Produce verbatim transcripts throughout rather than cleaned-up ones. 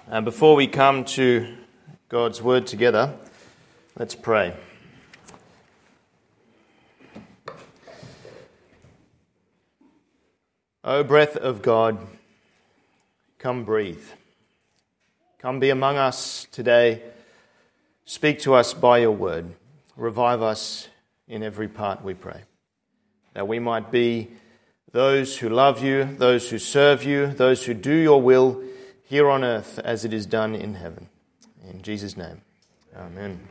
Uh, before we come to God's Word together, let's pray. O breath of God, come breathe. Come be among us today. Speak to us by your word. Revive us in every part, we pray, that we might be those who love you, those who serve you, those who do your will here on earth as it is done in heaven. In Jesus' name, amen.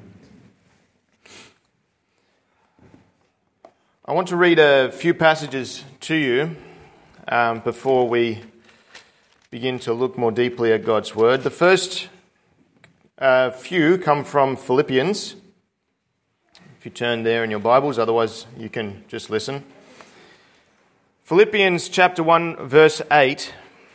I want to read a few passages to you um, before we begin to look more deeply at God's Word. The first uh, few come from Philippians. If you turn there in your Bibles, otherwise you can just listen. Philippians chapter one, verse eight.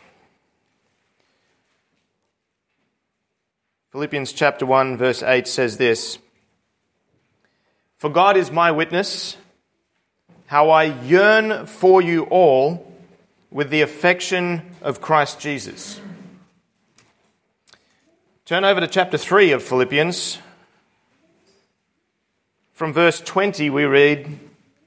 Philippians chapter one, verse eight says this: "For God is my witness, how I yearn for you all with the affection of Christ Jesus." Turn over to chapter three of Philippians. From verse twenty we read,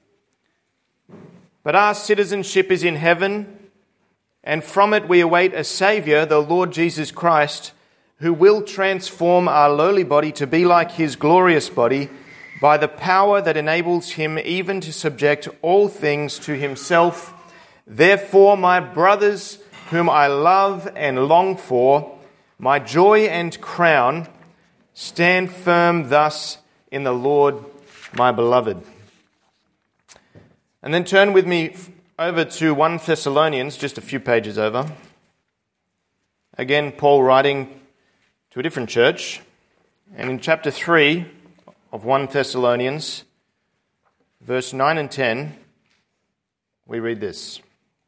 "But our citizenship is in heaven, and from it we await a Saviour, the Lord Jesus Christ, who will transform our lowly body to be like his glorious body by the power that enables him even to subject all things to himself. Therefore, my brothers, whom I love and long for, my joy and crown, stand firm thus in the Lord, my beloved." And then turn with me over to First Thessalonians, just a few pages over. Again, Paul writing to a different church. And in chapter three of First Thessalonians, verse nine and ten, we read this: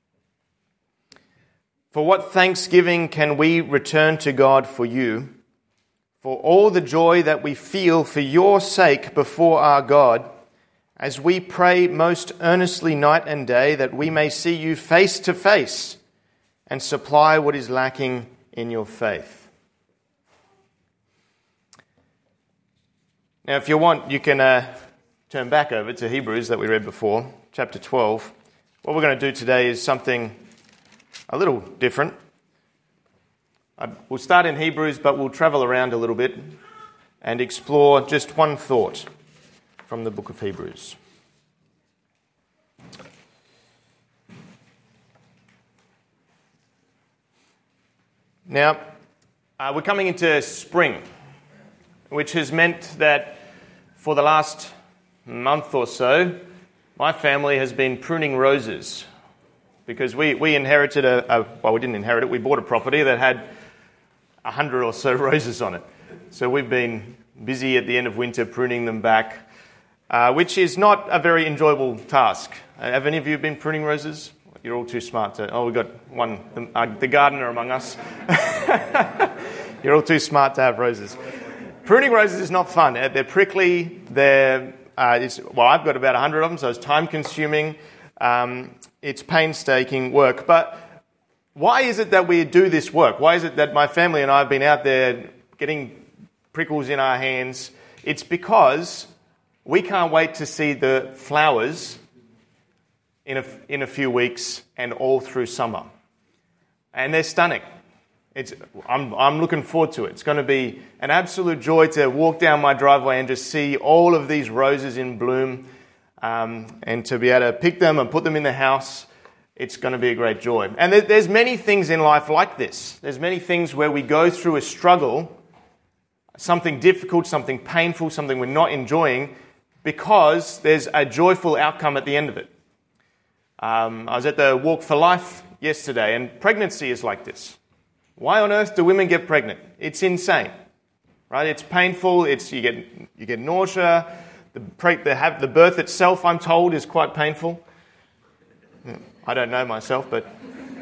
"For what thanksgiving can we return to God for you, for all the joy that we feel for your sake before our God, as we pray most earnestly night and day that we may see you face to face and supply what is lacking in your faith." Now, if you want, you can uh, turn back over to Hebrews that we read before, chapter twelve. What we're going to do today is something a little different. We'll start in Hebrews, but we'll travel around a little bit and explore just one thought from the book of Hebrews. Now, uh, we're coming into spring, which has meant that for the last month or so, my family has been pruning roses. Because we, we inherited a, a, well, we didn't inherit it, we bought a property that had a hundred or so roses on it. So we've been busy at the end of winter pruning them back, uh, which is not a very enjoyable task. Uh, have any of you been pruning roses? You're all too smart to... Oh, we've got one, the, uh, the gardener among us. You're all too smart to have roses. Pruning roses is not fun. They're prickly. They're, uh, it's, well, I've got about a hundred of them, so it's time-consuming. Um, it's painstaking work. But why is it that we do this work? Why is it that my family and I have been out there getting prickles in our hands? It's because we can't wait to see the flowers in a, in a few weeks and all through summer. And they're stunning. It's, I'm, I'm looking forward to it. It's going to be an absolute joy to walk down my driveway and just see all of these roses in bloom, um, and to be able to pick them and put them in the house. It's going to be a great joy. And there, there's many things in life like this. There's many things where we go through a struggle, something difficult, something painful, something we're not enjoying, because there's a joyful outcome at the end of it. Um, I was at the Walk for Life yesterday, and pregnancy is like this. Why on earth do women get pregnant? It's insane, right? It's painful. It's you get you get nausea. The pre, the, have, the birth itself, I'm told, is quite painful. I don't know myself, but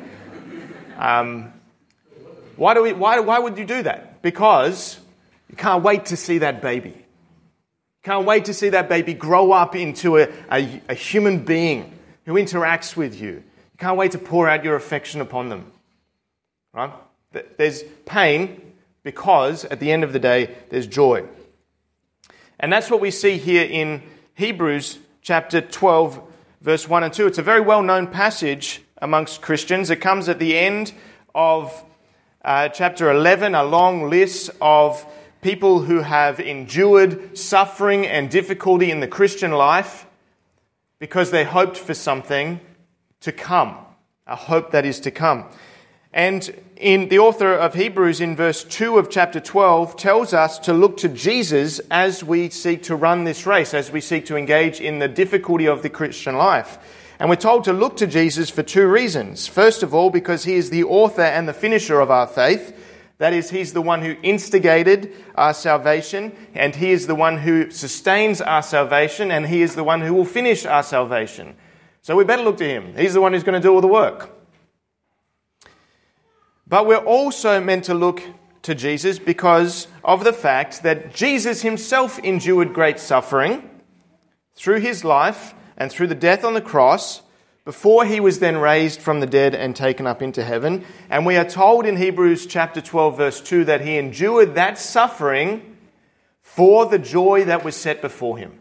um, why do we? Why why would you do that? Because you can't wait to see that baby. You can't wait to see that baby grow up into a, a, a human being who interacts with you. You can't wait to pour out your affection upon them, right? There's pain, because at the end of the day, there's joy. And that's what we see here in Hebrews chapter twelve, verse one and two. It's a very well-known passage amongst Christians. It comes at the end of uh, chapter eleven, a long list of people who have endured suffering and difficulty in the Christian life because they hoped for something to come, a hope that is to come. And in the author of Hebrews, in verse two of chapter twelve, tells us to look to Jesus as we seek to run this race, as we seek to engage in the difficulty of the Christian life. And we're told to look to Jesus for two reasons. First of all, because he is the author and the finisher of our faith. That is, he's the one who instigated our salvation, and he is the one who sustains our salvation, and he is the one who will finish our salvation. So we better look to him. He's the one who's going to do all the work. But we're also meant to look to Jesus because of the fact that Jesus himself endured great suffering through his life and through the death on the cross before he was then raised from the dead and taken up into heaven. And we are told in Hebrews chapter twelve, verse two, that he endured that suffering for the joy that was set before him.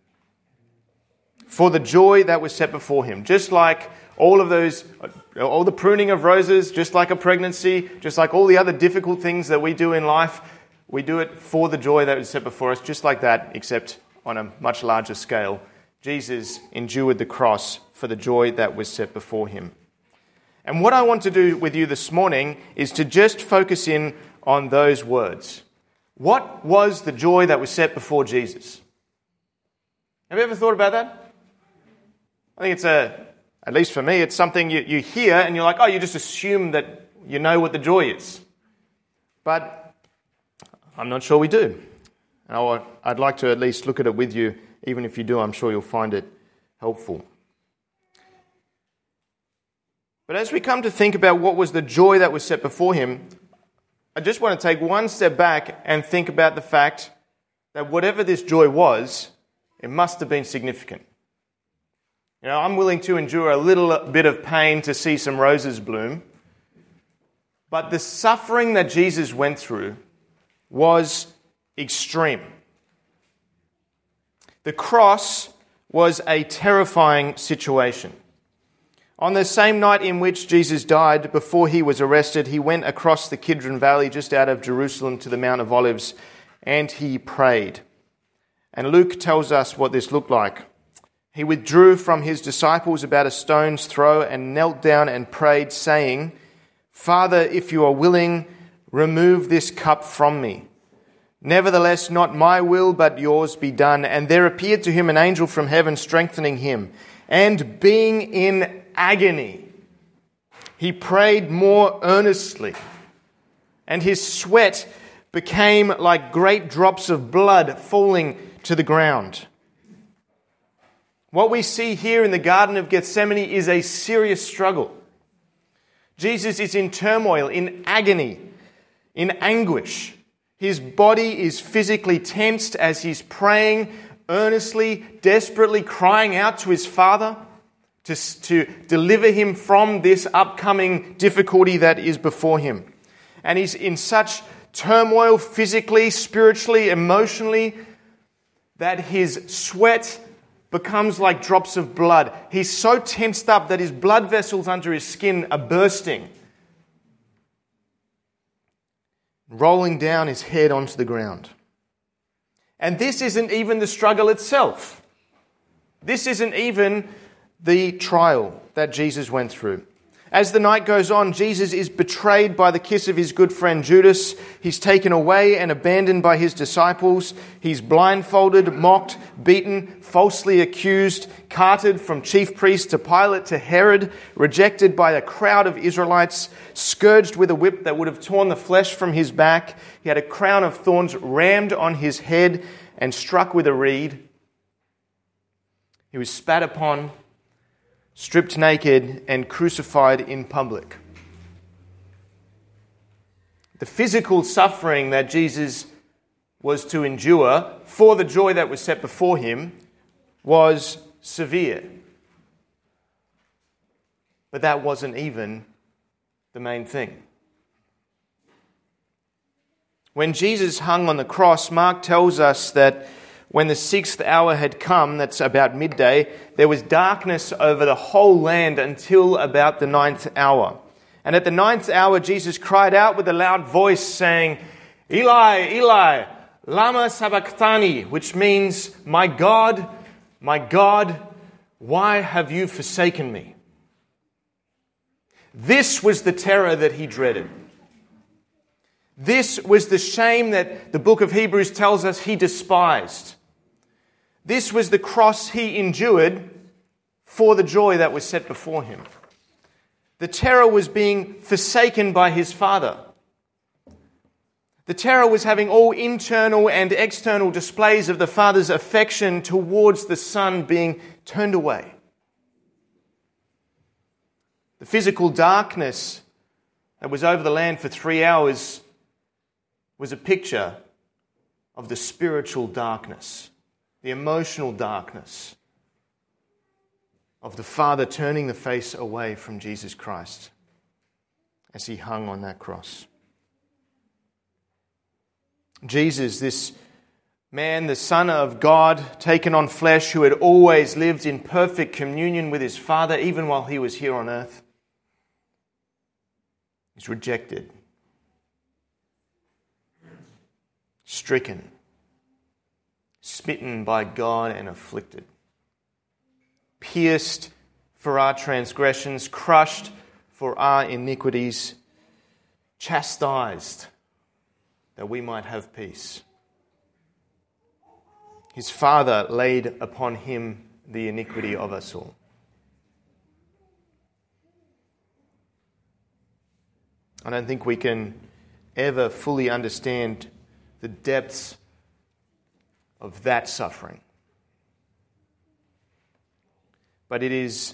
For the joy that was set before him. Just like all of those, all the pruning of roses, just like a pregnancy, just like all the other difficult things that we do in life, we do it for the joy that was set before us, just like that, except on a much larger scale. Jesus endured the cross for the joy that was set before him. And what I want to do with you this morning is to just focus in on those words. What was the joy that was set before Jesus? Have you ever thought about that? I think it's a, at least for me, it's something you, you hear and you're like, oh, you just assume that you know what the joy is. But I'm not sure we do. And I'd like to at least look at it with you. Even if you do, I'm sure you'll find it helpful. But as we come to think about what was the joy that was set before him, I just want to take one step back and think about the fact that whatever this joy was, it must have been significant. You know, I'm willing to endure a little bit of pain to see some roses bloom, but the suffering that Jesus went through was extreme. The cross was a terrifying situation. On the same night in which Jesus died, before he was arrested, he went across the Kidron Valley just out of Jerusalem to the Mount of Olives, and he prayed. And Luke tells us what this looked like. He withdrew from his disciples about a stone's throw and knelt down and prayed, saying, "Father, if you are willing, remove this cup from me. Nevertheless, not my will, but yours be done." And there appeared to him an angel from heaven, strengthening him. And being in agony, he prayed more earnestly, and his sweat became like great drops of blood falling to the ground. What we see here in the Garden of Gethsemane is a serious struggle. Jesus is in turmoil, in agony, in anguish. His body is physically tensed as he's praying earnestly, desperately crying out to his Father to, to deliver him from this upcoming difficulty that is before him. And he's in such turmoil physically, spiritually, emotionally, that his sweat becomes like drops of blood. He's so tensed up that his blood vessels under his skin are bursting, rolling down his head onto the ground. And this isn't even the struggle itself. This isn't even the trial that Jesus went through. As the night goes on, Jesus is betrayed by the kiss of his good friend Judas. He's taken away and abandoned by his disciples. He's blindfolded, mocked, beaten, falsely accused, carted from chief priest to Pilate to Herod, rejected by a crowd of Israelites, scourged with a whip that would have torn the flesh from his back. He had a crown of thorns rammed on his head and struck with a reed. He was spat upon, stripped naked, and crucified in public. The physical suffering that Jesus was to endure for the joy that was set before him was severe. But that wasn't even the main thing. When Jesus hung on the cross, Mark tells us that when the sixth hour had come, that's about midday, there was darkness over the whole land until about the ninth hour. And at the ninth hour, Jesus cried out with a loud voice, saying, Eli, Eli, lama sabachthani, which means, My God, my God, why have you forsaken me? This was the terror that he dreaded. This was the shame that the book of Hebrews tells us he despised. This was the cross he endured for the joy that was set before him. The terror was being forsaken by his Father. The terror was having all internal and external displays of the Father's affection towards the Son being turned away. The physical darkness that was over the land for three hours was a picture of the spiritual darkness, the emotional darkness of the Father turning the face away from Jesus Christ as he hung on that cross. Jesus, this man, the Son of God, taken on flesh, who had always lived in perfect communion with his Father, even while he was here on earth, is rejected, stricken, smitten by God and afflicted, pierced for our transgressions, crushed for our iniquities, chastised that we might have peace. His Father laid upon him the iniquity of us all. I don't think we can ever fully understand the depths of that suffering. But it is,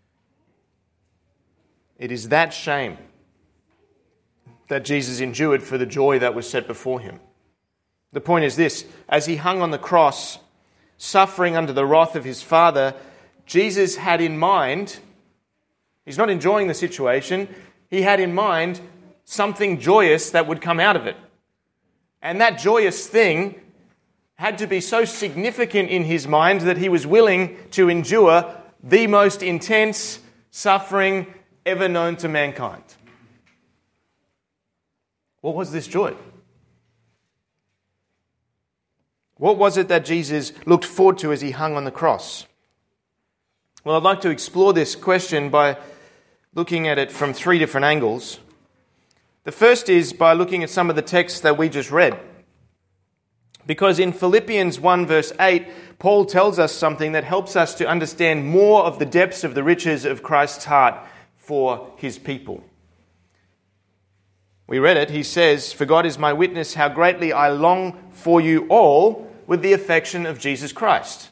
it is that shame that Jesus endured for the joy that was set before him. The point is this: as he hung on the cross, suffering under the wrath of his Father, Jesus had in mind, he's not enjoying the situation, he had in mind something joyous that would come out of it. And that joyous thing had to be so significant in his mind that he was willing to endure the most intense suffering ever known to mankind. What was this joy? What was it that Jesus looked forward to as he hung on the cross? Well, I'd like to explore this question by looking at it from three different angles. The first is by looking at some of the texts that we just read. Because in Philippians one verse eight, Paul tells us something that helps us to understand more of the depths of the riches of Christ's heart for his people. We read it. He says, "For God is my witness how greatly I long for you all with the affection of Jesus Christ."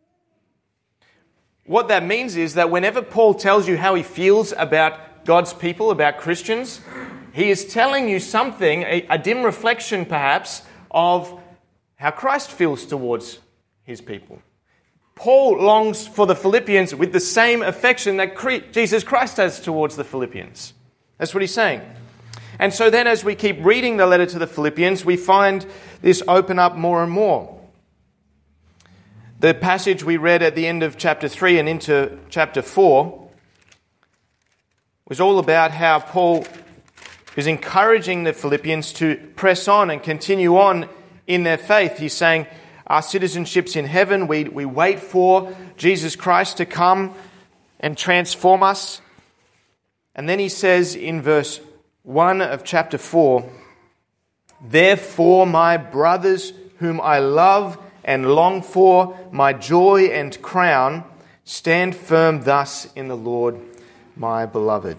What that means is that whenever Paul tells you how he feels about God's people, about Christians, he is telling you something, a, a dim reflection perhaps, of how Christ feels towards his people. Paul longs for the Philippians with the same affection that Jesus Christ has towards the Philippians. That's what he's saying. And so then as we keep reading the letter to the Philippians, we find this open up more and more. The passage we read at the end of chapter three and into chapter four was all about how Paul is encouraging the Philippians to press on and continue on in their faith. He's saying, our citizenship's in heaven. We, we wait for Jesus Christ to come and transform us. And then he says in verse one of chapter four, "Therefore, my brothers, whom I love and long for, my joy and crown, stand firm thus in the Lord, my beloved."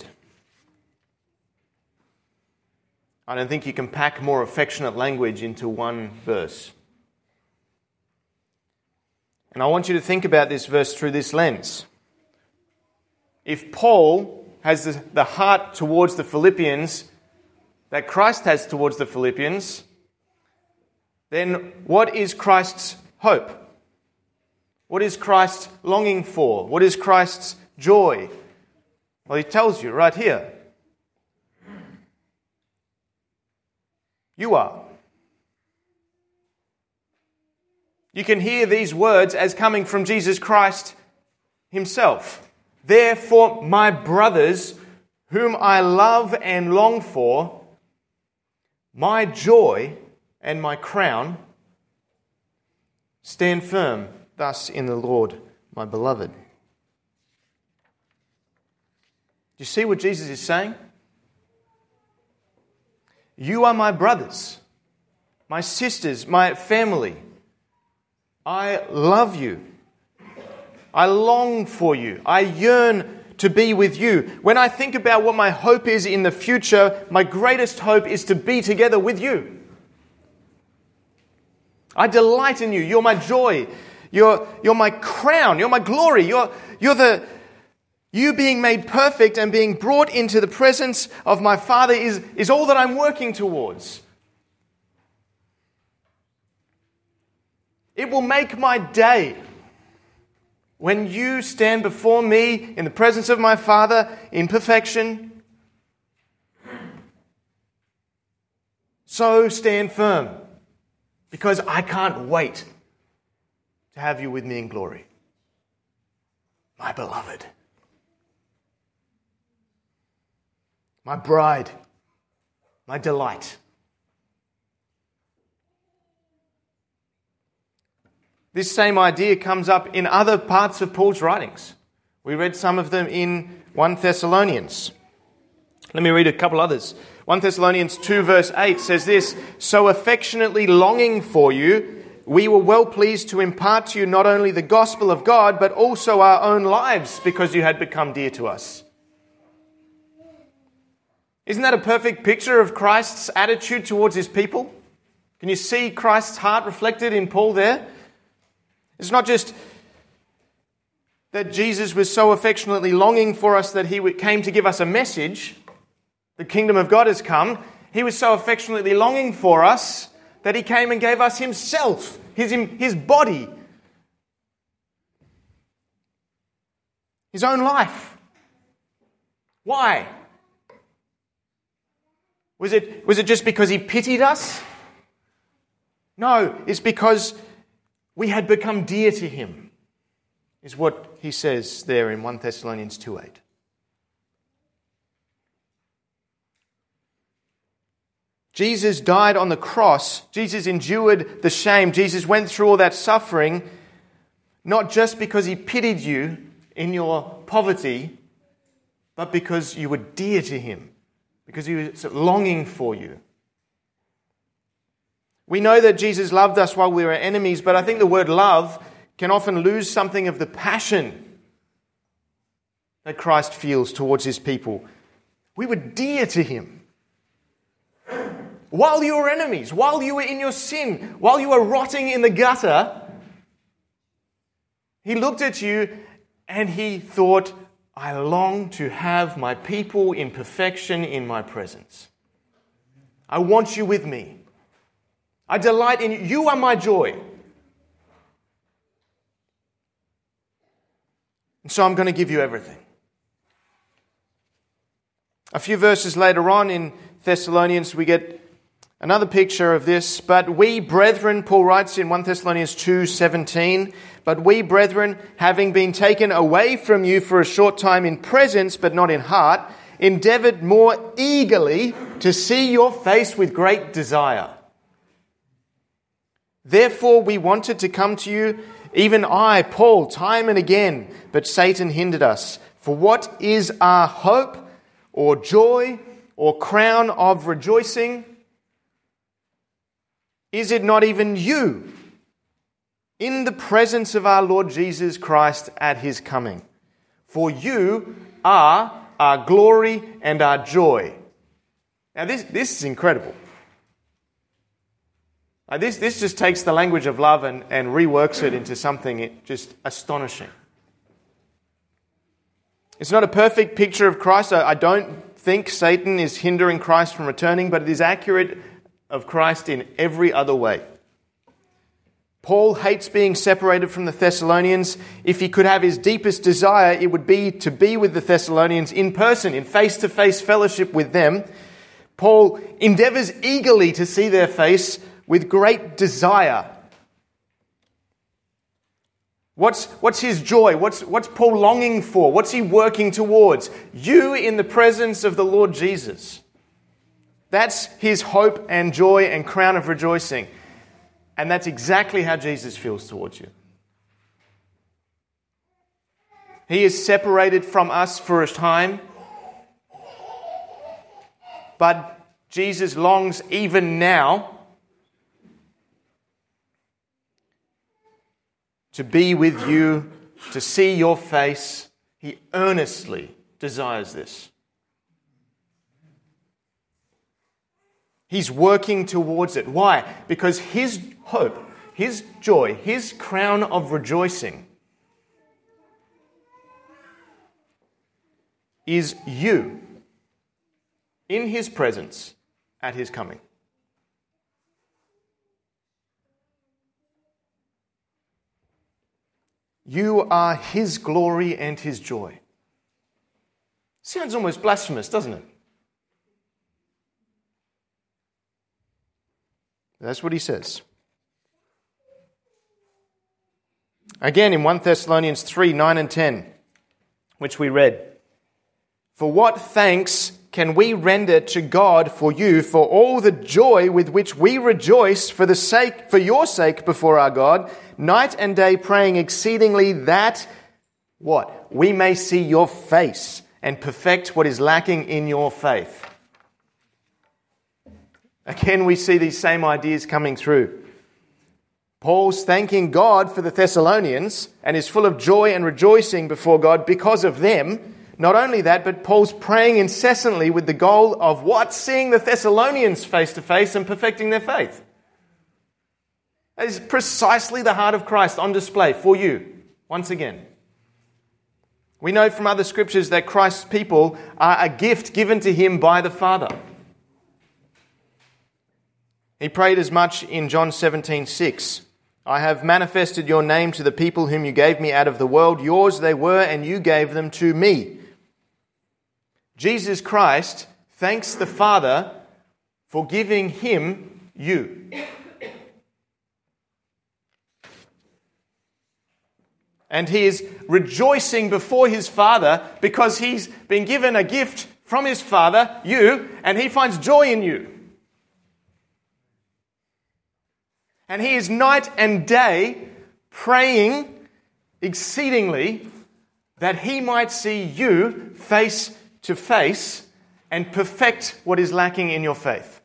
I don't think you can pack more affectionate language into one verse. And I want you to think about this verse through this lens. If Paul has the, the heart towards the Philippians that Christ has towards the Philippians, then what is Christ's hope? What is Christ longing for? What is Christ's joy? Well, he tells you right here. You are. You can hear these words as coming from Jesus Christ himself. Therefore, my brothers, whom I love and long for, my joy and my crown, stand firm thus in the Lord, my beloved. Do you see what Jesus is saying? You are my brothers, my sisters, my family. I love you. I long for you. I yearn to be with you. When I think about what my hope is in the future, my greatest hope is to be together with you. I delight in you. You're my joy. You're, you're my crown. You're my glory. You're, you're the, you being made perfect and being brought into the presence of my Father is, is all that I'm working towards. It will make my day when you stand before me in the presence of my Father in perfection. So stand firm, because I can't wait to have you with me in glory. My beloved, my bride, my delight. This same idea comes up in other parts of Paul's writings. We read some of them in First Thessalonians. Let me read a couple others. First Thessalonians two verse eight says this, so affectionately longing for you, we were well pleased to impart to you not only the gospel of God, but also our own lives, because you had become dear to us. Isn't that a perfect picture of Christ's attitude towards his people? Can you see Christ's heart reflected in Paul there? It's not just that Jesus was so affectionately longing for us that he came to give us a message. The kingdom of God has come. He was so affectionately longing for us that he came and gave us himself, his, his body, his own life. Why? Was it, was it just because he pitied us? No, it's because we had become dear to him, is what he says there in First Thessalonians two eight. Jesus died on the cross. Jesus endured the shame. Jesus went through all that suffering, not just because he pitied you in your poverty, but because you were dear to him, because he was longing for you. We know that Jesus loved us while we were enemies, but I think the word love can often lose something of the passion that Christ feels towards his people. We were dear to him. While you were enemies, while you were in your sin, while you were rotting in the gutter, he looked at you and he thought, I long to have my people in perfection in my presence. I want you with me. I delight in you. You are my joy. And so I'm going to give you everything. A few verses later on in Thessalonians, we get another picture of this. But we, brethren, Paul writes in First Thessalonians two seventeen, but we, brethren, having been taken away from you for a short time in presence, but not in heart, endeavoured more eagerly to see your face with great desire. Therefore we wanted to come to you, even I, Paul, time and again, but Satan hindered us. For what is our hope, or joy, or crown of rejoicing? Is it not even you, in the presence of our Lord Jesus Christ at his coming? For you are our glory and our joy. Now this, this is incredible. Uh, this, this just takes the language of love and, and reworks it into something just astonishing. It's not a perfect picture of Christ. I, I don't think Satan is hindering Christ from returning, but it is accurate of Christ in every other way. Paul hates being separated from the Thessalonians. If he could have his deepest desire, it would be to be with the Thessalonians in person, in face-to-face fellowship with them. Paul endeavours eagerly to see their face with great desire. What's, what's his joy? What's, what's Paul longing for? What's he working towards? You in the presence of the Lord Jesus. That's his hope and joy and crown of rejoicing. And that's exactly how Jesus feels towards you. He is separated from us for a time, but Jesus longs even now to be with you, to see your face. He earnestly desires this. He's working towards it. Why? Because his hope, his joy, his crown of rejoicing is you in his presence at his coming. You are his glory and his joy. Sounds almost blasphemous, doesn't it? That's what he says. Again, in First Thessalonians three, nine and ten, which we read. For what thanks can we render to God for you, for all the joy with which we rejoice for the sake, for your sake before our God, night and day praying exceedingly that, what? We may see your face and perfect what is lacking in your faith. Again, we see these same ideas coming through. Paul's thanking God for the Thessalonians and is full of joy and rejoicing before God because of them. Not only that, but Paul's praying incessantly with the goal of what? Seeing the Thessalonians face to face and perfecting their faith. That is precisely the heart of Christ on display for you, once again. We know from other scriptures that Christ's people are a gift given to him by the Father. He prayed as much in John seventeen six. I have manifested your name to the people whom you gave me out of the world. Yours they were, and you gave them to me. Jesus Christ thanks the Father for giving him you. And he is rejoicing before his Father because he's been given a gift from his Father, you, and he finds joy in you. And he is night and day praying exceedingly that he might see you face to face and perfect what is lacking in your faith.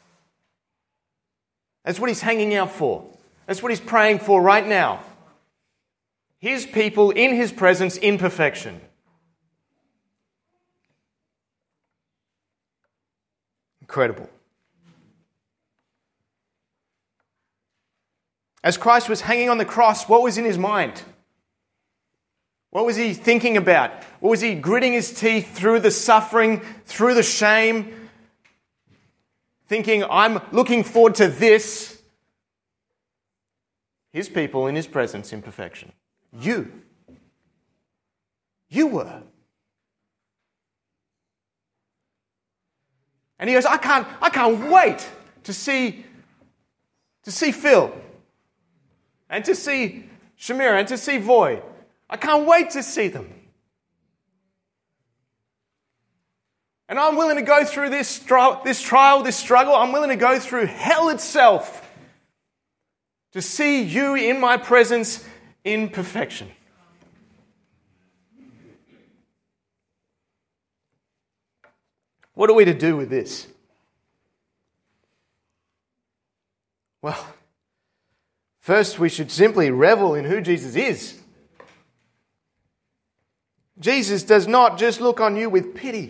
That's what he's hanging out for. That's what he's praying for right now. His people in his presence in perfection. Incredible. As Christ was hanging on the cross, what was in his mind? What was he thinking about? What was he gritting his teeth through the suffering, through the shame, thinking, I'm looking forward to this? His people in his presence in perfection. You. You were. And he goes, I can't, I can't wait to see, to see Phil. And to see Shamira and to see Voy. I can't wait to see them. And I'm willing to go through this, stri- this trial, this struggle. I'm willing to go through hell itself to see you in my presence in perfection. What are we to do with this? Well, first, we should simply revel in who Jesus is. Jesus does not just look on you with pity.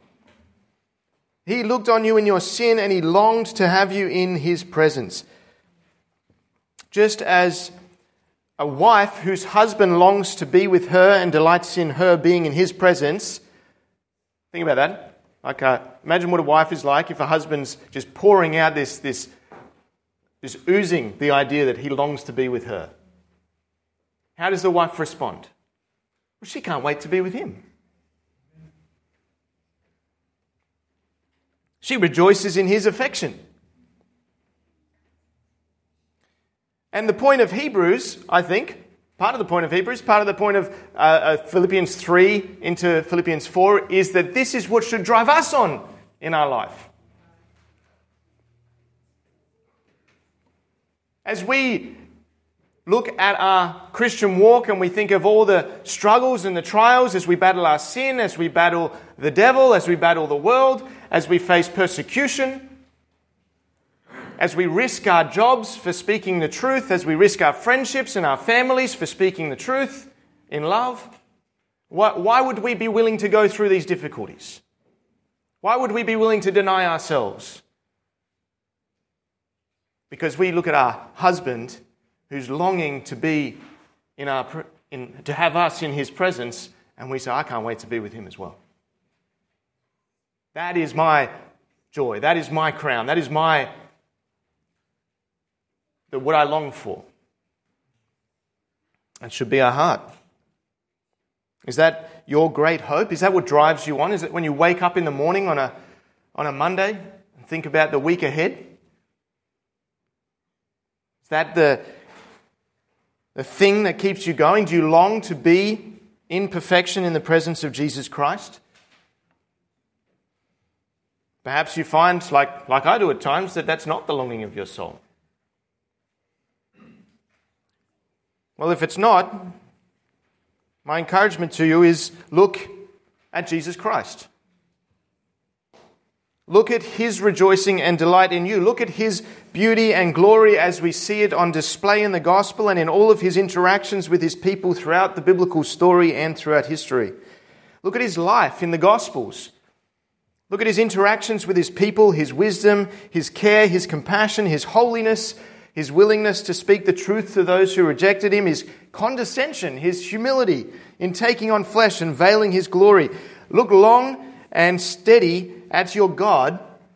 He looked on you in your sin and he longed to have you in his presence. Just as a wife whose husband longs to be with her and delights in her being in his presence. Think about that. Like, uh, imagine what a wife is like if a husband's just pouring out this, this Is oozing the idea that he longs to be with her. How does the wife respond? Well, she can't wait to be with him. She rejoices in his affection. And the point of Hebrews, I think, part of the point of Hebrews, part of the point of uh, uh, Philippians three into Philippians four is that this is what should drive us on in our life. As we look at our Christian walk and we think of all the struggles and the trials as we battle our sin, as we battle the devil, as we battle the world, as we face persecution, as we risk our jobs for speaking the truth, as we risk our friendships and our families for speaking the truth in love, why, why would we be willing to go through these difficulties? Why would we be willing to deny ourselves? Because we look at our husband who's longing to be in our in, to have us in his presence, and we say, I can't wait to be with him as well. That is my joy. That is my crown. That is my the, what I long for. That should be our heart. Is that your great hope? Is that what drives you on? Is it when you wake up in the morning on a on a Monday and think about the week ahead? Is that the The thing that keeps you going? Do you long to be in perfection in the presence of Jesus Christ? Perhaps you find, like, like I do at times, that that's not the longing of your soul. Well, if it's not, my encouragement to you is look at Jesus Christ. Look at his rejoicing and delight in you. Look at his beauty and glory as we see it on display in the gospel and in all of his interactions with his people throughout the biblical story and throughout history. Look at his life in the gospels. Look at his interactions with his people, his wisdom, his care, his compassion, his holiness, his willingness to speak the truth to those who rejected him, his condescension, his humility in taking on flesh and veiling his glory. Look long and steady at your God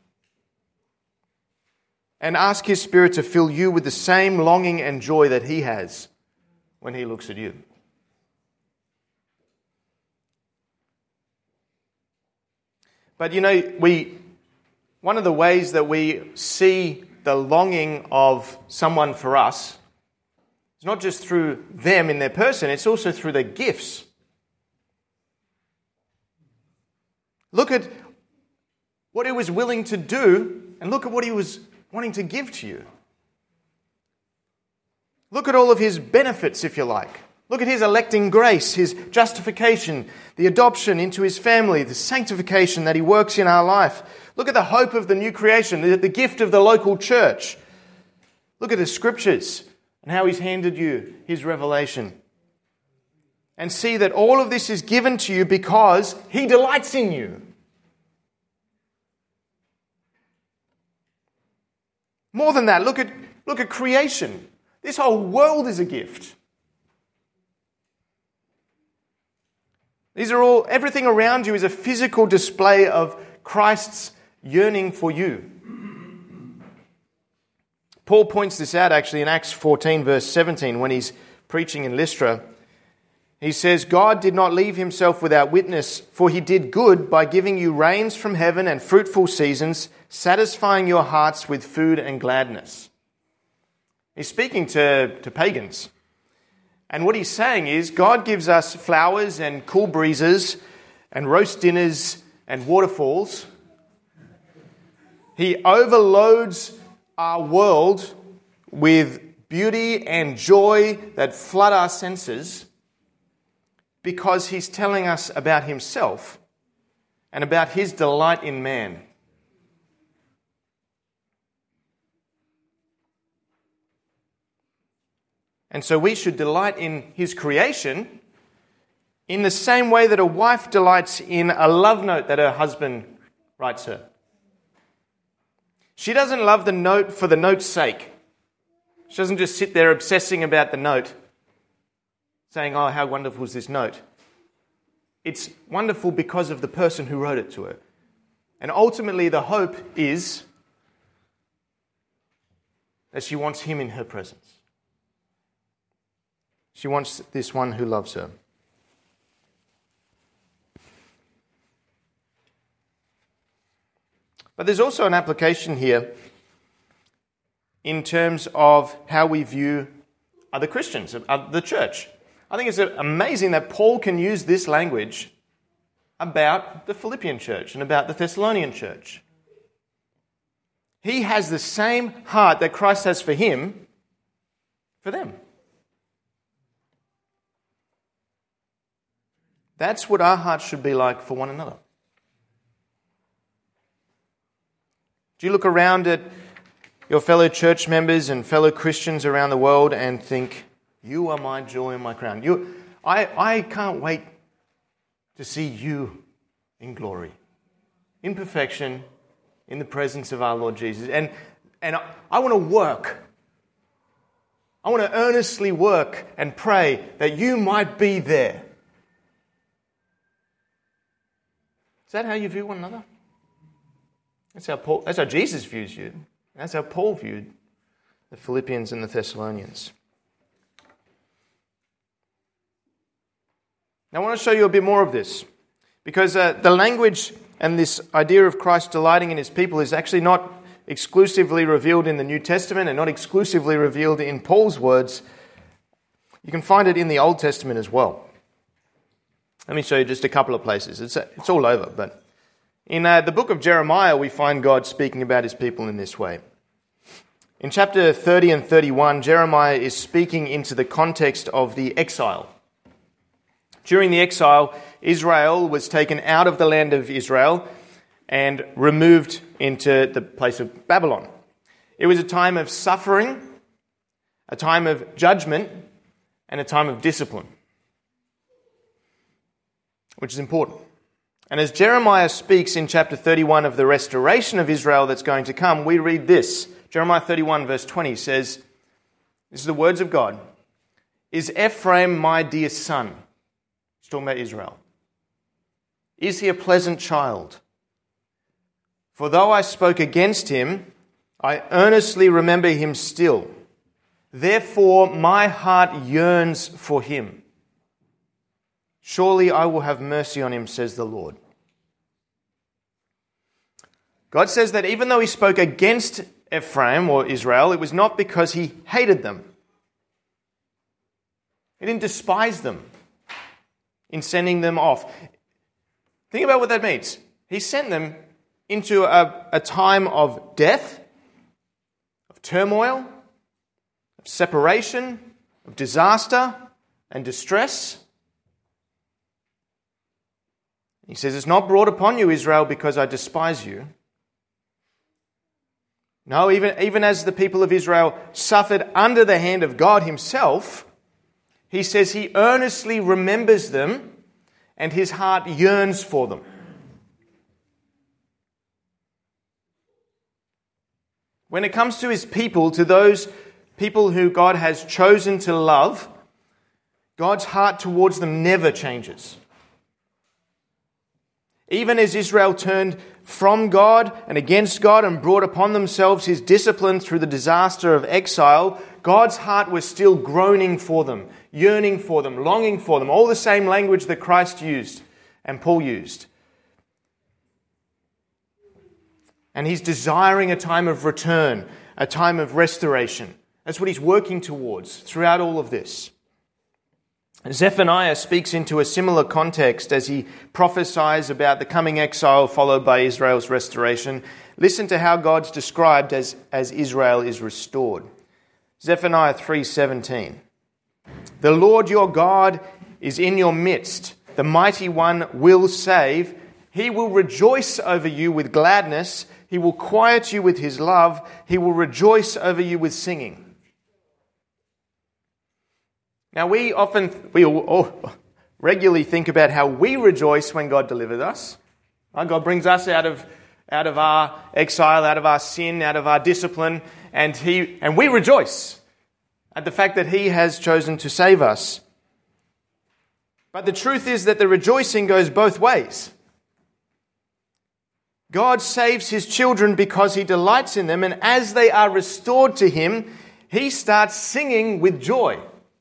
and ask his Spirit to fill you with the same longing and joy that he has when he looks at you. But you know, we one of the ways that we see the longing of someone for us is not just through them in their person, it's also through their gifts. Look at what he was willing to do, and look at what he was wanting to give to you. Look at all of his benefits, if you like. Look at his electing grace, his justification, the adoption into his family, the sanctification that he works in our life. Look at the hope of the new creation, the, the gift of the local church. Look at the scriptures and how he's handed you his revelation. And see that all of this is given to you because he delights in you. More than that, look at, look at creation. This whole world is a gift. These are all, everything around you is a physical display of Christ's yearning for you. Paul points this out actually in Acts fourteen verse seventeen when he's preaching in Lystra. He says, God did not leave himself without witness, for he did good by giving you rains from heaven and fruitful seasons, satisfying your hearts with food and gladness. He's speaking to, to pagans. And what he's saying is, God gives us flowers and cool breezes and roast dinners and waterfalls. He overloads our world with beauty and joy that flood our senses, because he's telling us about himself and about his delight in man. And so we should delight in his creation in the same way that a wife delights in a love note that her husband writes her. She doesn't love the note for the note's sake. She doesn't just sit there obsessing about the note, saying, oh, how wonderful is this note? It's wonderful because of the person who wrote it to her. And ultimately the hope is that she wants him in her presence. She wants this one who loves her. But there's also an application here in terms of how we view other Christians, the church. I think it's amazing that Paul can use this language about the Philippian church and about the Thessalonian church. He has the same heart that Christ has for him, for them. That's what our hearts should be like for one another. Do you look around at your fellow church members and fellow Christians around the world and think, you are my joy and my crown? You, I, I can't wait to see you in glory, in perfection, in the presence of our Lord Jesus. And, and I, I want to work. I want to earnestly work and pray that you might be there. Is that how you view one another? That's how Paul, that's how Jesus views you. That's how Paul viewed the Philippians and the Thessalonians. Now I want to show you a bit more of this, because uh, the language and this idea of Christ delighting in his people is actually not exclusively revealed in the New Testament and not exclusively revealed in Paul's words. You can find it in the Old Testament as well. Let me show you just a couple of places. It's, it's all over, but in uh, the book of Jeremiah, we find God speaking about his people in this way. In chapter thirty and thirty-one, Jeremiah is speaking into the context of the exile. During the exile, Israel was taken out of the land of Israel and removed into the place of Babylon. It was a time of suffering, a time of judgment, and a time of discipline, which is important. And as Jeremiah speaks in chapter thirty-one of the restoration of Israel that's going to come, we read this. Jeremiah thirty-one verse twenty says, this is the words of God, "Is Ephraim my dear son?" He's talking about Israel. "Is he a pleasant child? For though I spoke against him, I earnestly remember him still. Therefore my heart yearns for him. Surely I will have mercy on him, says the Lord." God says that even though he spoke against Ephraim or Israel, it was not because he hated them. He didn't despise them in sending them off. Think about what that means. He sent them into a, a time of death, of turmoil, of separation, of disaster and distress. He says, "It's not brought upon you, Israel, because I despise you." No, even, even as the people of Israel suffered under the hand of God himself, he says he earnestly remembers them and his heart yearns for them. When it comes to his people, to those people who God has chosen to love, God's heart towards them never changes. Even as Israel turned from God and against God and brought upon themselves his discipline through the disaster of exile, God's heart was still groaning for them, yearning for them, longing for them. All the same language that Christ used and Paul used. And he's desiring a time of return, a time of restoration. That's what he's working towards throughout all of this. Zephaniah speaks into a similar context as he prophesies about the coming exile followed by Israel's restoration. Listen to how God's described as, as Israel is restored. Zephaniah three seventeen. "The Lord your God is in your midst. The mighty one will save. He will rejoice over you with gladness. He will quiet you with his love. He will rejoice over you with singing." Now, we often, we all regularly think about how we rejoice when God delivers us. God brings us out of, out of our exile, out of our sin, out of our discipline, and he and we rejoice at the fact that he has chosen to save us. But the truth is that the rejoicing goes both ways. God saves his children because he delights in them, and as they are restored to him, he starts singing with joy.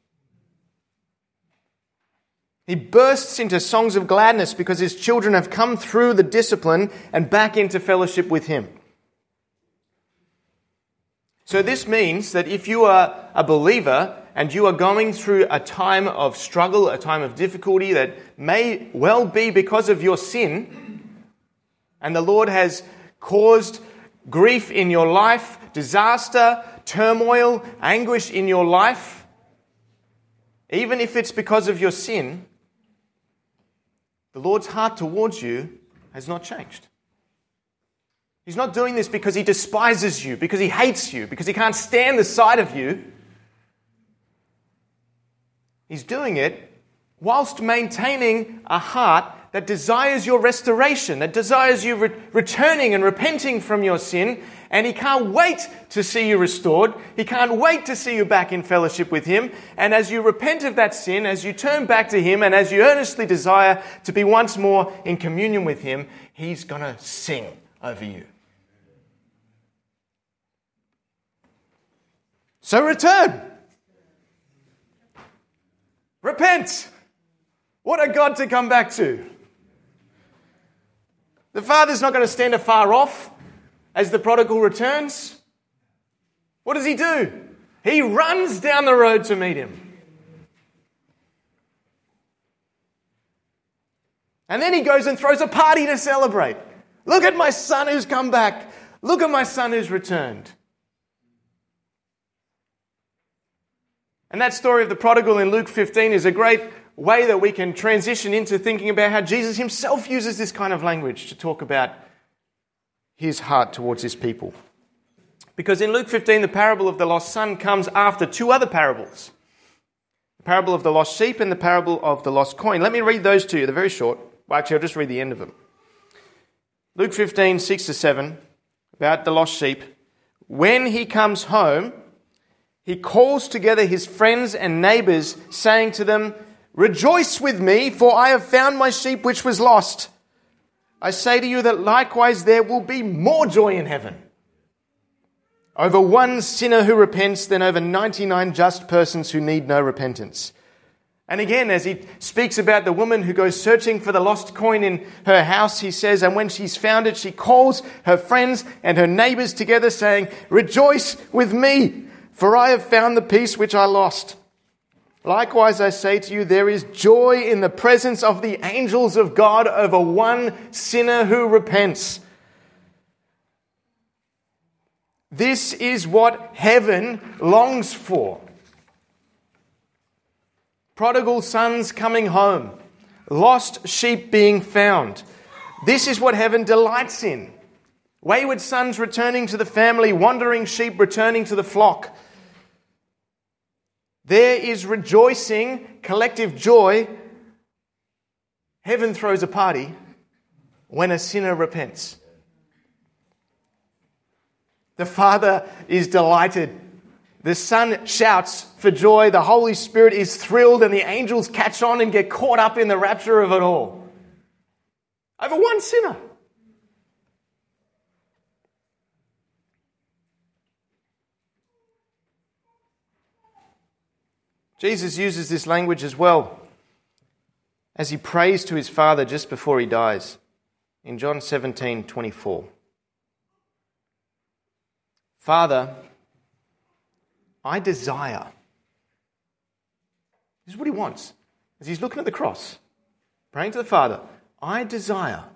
He bursts into songs of gladness because his children have come through the discipline and back into fellowship with him. So this means that if you are a believer and you are going through a time of struggle, a time of difficulty that may well be because of your sin, and the Lord has caused grief in your life, disaster, turmoil, anguish in your life, even if it's because of your sin, the Lord's heart towards you has not changed. He's not doing this because he despises you, because he hates you, because he can't stand the sight of you. He's doing it whilst maintaining a heart that desires your restoration, that desires you re- returning and repenting from your sin, and he can't wait to see you restored. He can't wait to see you back in fellowship with him. And as you repent of that sin, as you turn back to him, and as you earnestly desire to be once more in communion with him, he's going to sing over you. So return. Repent. What a God to come back to. The Father's not going to stand afar off as the prodigal returns. What does he do? He runs down the road to meet him. And then he goes and throws a party to celebrate. Look at my son who's come back. Look at my son who's returned. And that story of the prodigal in Luke fifteen is a great way that we can transition into thinking about how Jesus himself uses this kind of language to talk about his heart towards his people. Because in Luke fifteen, the parable of the lost son comes after two other parables. The parable of the lost sheep and the parable of the lost coin. Let me read those to you. They're very short. Well, actually, I'll just read the end of them. Luke fifteen, six to seven, about the lost sheep. When he comes home, he calls together his friends and neighbors, saying to them, "Rejoice with me, for I have found my sheep which was lost. I say to you that likewise there will be more joy in heaven over one sinner who repents than over ninety-nine just persons who need no repentance." And again, as he speaks about the woman who goes searching for the lost coin in her house, he says, and when she's found it, she calls her friends and her neighbors together, saying, "Rejoice with me, for I have found the piece which I lost." Likewise, I say to you, there is joy in the presence of the angels of God over one sinner who repents. This is what heaven longs for. Prodigal sons coming home, lost sheep being found. This is what heaven delights in. Wayward sons returning to the family, wandering sheep returning to the flock. There is rejoicing, collective joy. Heaven throws a party when a sinner repents. The Father is delighted. The Son shouts for joy. The Holy Spirit is thrilled, and the angels catch on and get caught up in the rapture of it all. Over one sinner. Jesus uses this language as well as he prays to his Father just before he dies in John seventeen twenty-four. "Father, I desire." This is what he wants. As he's looking at the cross, praying to the Father, "I desire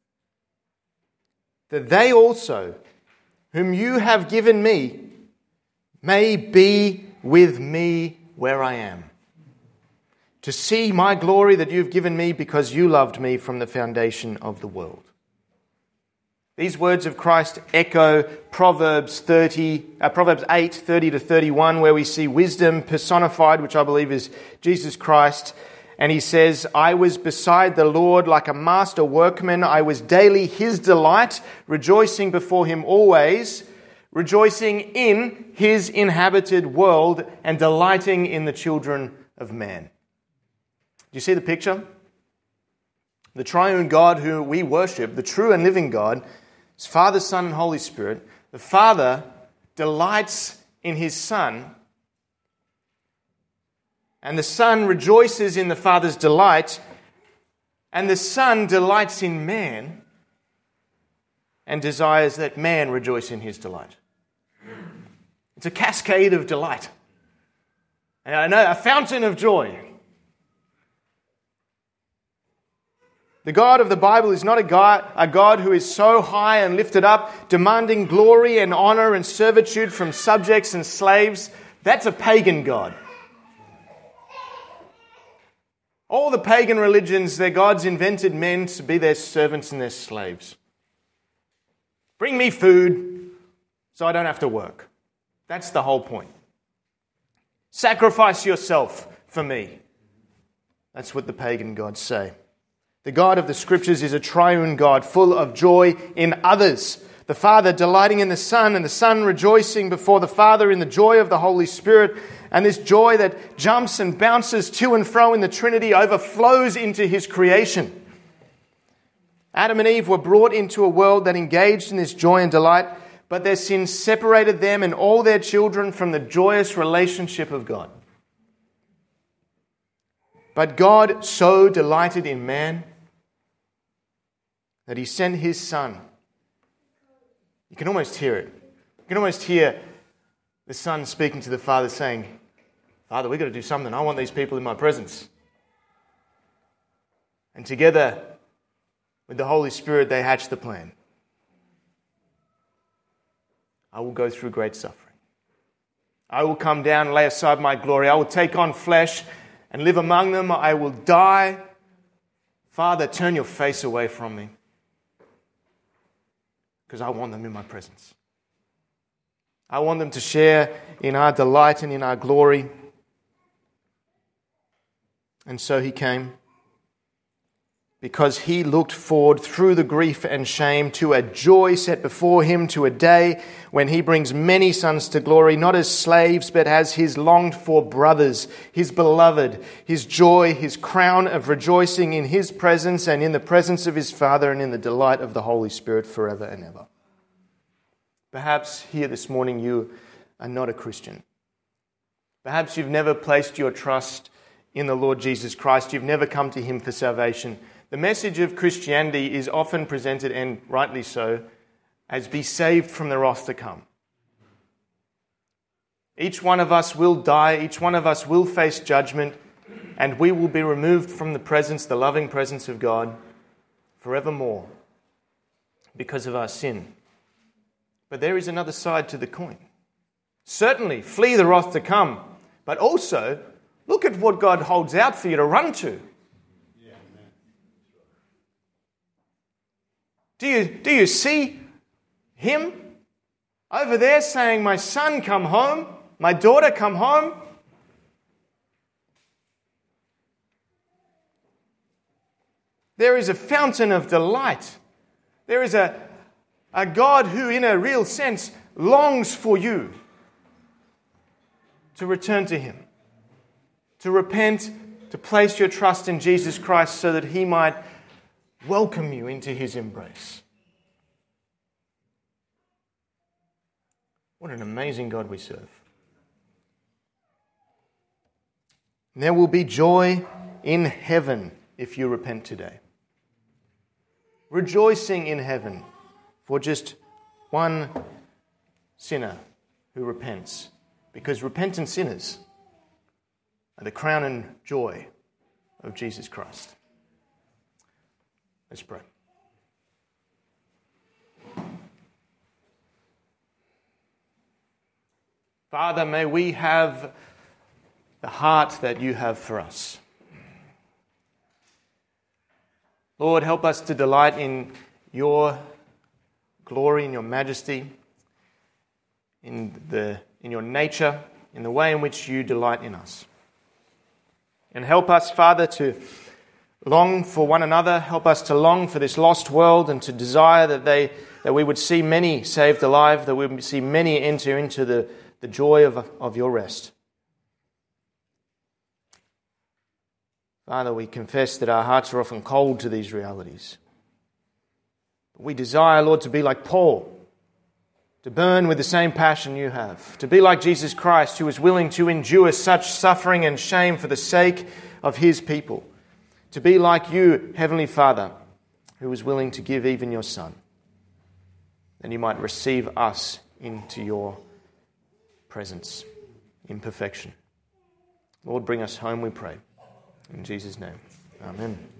that they also, whom you have given me, may be with me where I am, to see my glory that you've given me because you loved me from the foundation of the world." These words of Christ echo Proverbs thirty, uh, Proverbs eight, thirty to thirty-one, where we see wisdom personified, which I believe is Jesus Christ. And he says, "I was beside the Lord like a master workman. I was daily his delight, rejoicing before him always, rejoicing in his inhabited world and delighting in the children of man." Do you see the picture? The triune God who we worship, the true and living God, is Father, Son, and Holy Spirit. The Father delights in his Son, and the Son rejoices in the Father's delight, and the Son delights in man and desires that man rejoice in his delight. It's a cascade of delight And I know a fountain of joy. The God of the Bible is not a God, a God who is so high and lifted up, demanding glory and honor and servitude from subjects and slaves. That's a pagan God. All the pagan religions, their gods invented men to be their servants and their slaves. Bring me food so I don't have to work. That's the whole point. Sacrifice yourself for me. That's what the pagan gods say. The God of the Scriptures is a triune God, full of joy in others. The Father delighting in the Son, and the Son rejoicing before the Father in the joy of the Holy Spirit. And this joy that jumps and bounces to and fro in the Trinity overflows into His creation. Adam and Eve were brought into a world that engaged in this joy and delight, but their sin separated them and all their children from the joyous relationship of God. But God so delighted in man that He sent His Son. You can almost hear it. You can almost hear the Son speaking to the Father saying, Father, we've got to do something. I want these people in my presence. And together with the Holy Spirit, they hatch the plan. I will go through great suffering. I will come down and lay aside my glory. I will take on flesh and live among them. I will die. Father, turn your face away from me, because I want them in my presence. I want them to share in our delight and in our glory. And so He came, because He looked forward through the grief and shame to a joy set before Him, to a day when He brings many sons to glory, not as slaves, but as His longed-for brothers, His beloved, His joy, His crown of rejoicing in His presence and in the presence of His Father and in the delight of the Holy Spirit forever and ever. Perhaps here this morning you are not a Christian. Perhaps you've never placed your trust in the Lord Jesus Christ. You've never come to Him for salvation. The message of Christianity is often presented, and rightly so, as be saved from the wrath to come. Each one of us will die, each one of us will face judgment, and we will be removed from the presence, the loving presence of God, forevermore because of our sin. But there is another side to the coin. Certainly, flee the wrath to come, but also look at what God holds out for you to run to. Do you, do you see Him over there saying, my son, come home, my daughter, come home? There is a fountain of delight. There is a, a God who, in a real sense, longs for you to return to Him, to repent, to place your trust in Jesus Christ so that He might welcome you into His embrace. What an amazing God we serve. And there will be joy in heaven if you repent today. Rejoicing in heaven for just one sinner who repents, because repentant sinners are the crown and joy of Jesus Christ. Let's pray. Father, may we have the heart that you have for us. Lord, help us to delight in your glory, in your majesty, in the in your nature, in the way in which you delight in us. And help us, Father, to long for one another. Help us to long for this lost world and to desire that they that we would see many saved alive, that we would see many enter into the, the joy of, of your rest. Father, we confess that our hearts are often cold to these realities. But we desire, Lord, to be like Paul, to burn with the same passion you have, to be like Jesus Christ, who was willing to endure such suffering and shame for the sake of his people. To be like you, Heavenly Father, who was willing to give even your Son, that you might receive us into your presence in perfection. Lord, bring us home, we pray. In Jesus' name, amen.